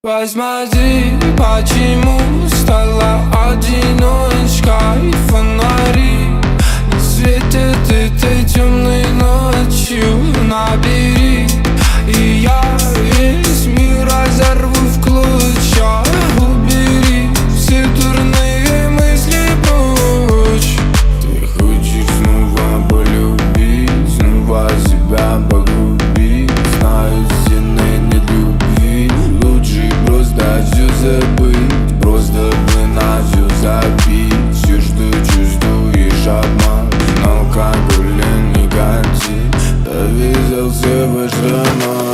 Посмотри, почему стала одиночка, и фонари не светят этой темной ночью. Набери, и я весь мир разорву в клочья. Убери все дурные мысли прочь. Ты хочешь снова полюбить, снова себя погубить. Знаю, стены нет любви, лучше просто все забыть. Просто бы на все забить. Все, что чувствуешь, обман, алкоголь и никотин. Довязался ваш роман.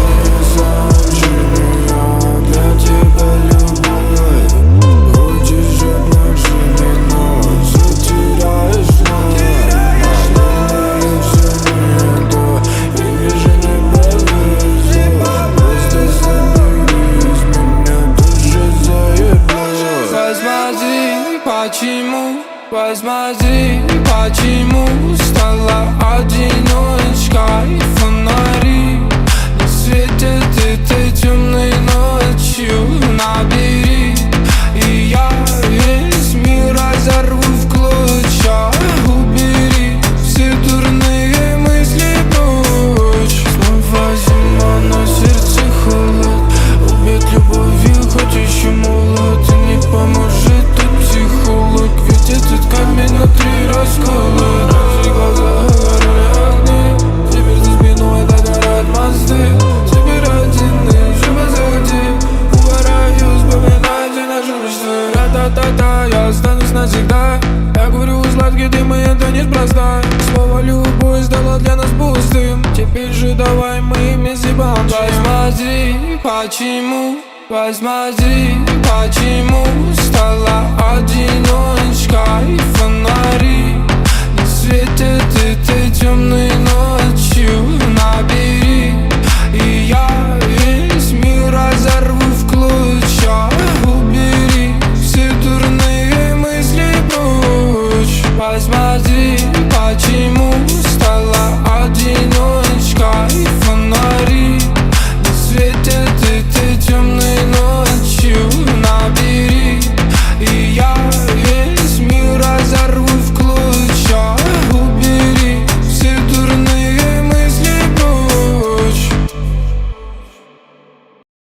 Для тебя любовь. Хочешь больше минут, все теряешь вновь. Наверное, все не то, или же не повезло. Просто соберись, меня тоже заебало. Посмотри, почему стала одиночка, и фонари не светят этой темной ночью. Набери, и я весь мир разорву в клочья. Убери все дурные мысли прочь. Снова зима, но сердце холод. Убить любовью, хоть еще молод. И не поможет ты психолог, ведь этот камень внутри расколот. Наши глаза горели огни, теперь за спиной догорают мосты. Теперь один и живо заходи. Угораю, вспоминаю все наши мечты. Ра-та-та-та, я останусь навсегда. Я говорю, сладкий дым, и это неспроста. Слово любовь стало для нас пустым. Теперь же давай мы вместе помчим. Посмотри, почему стала одиночка, и фонари не светят этой темной ночью. Набери, и я весь мир разорву в клочья. Убери все дурные мысли прочь. Посмотри, почему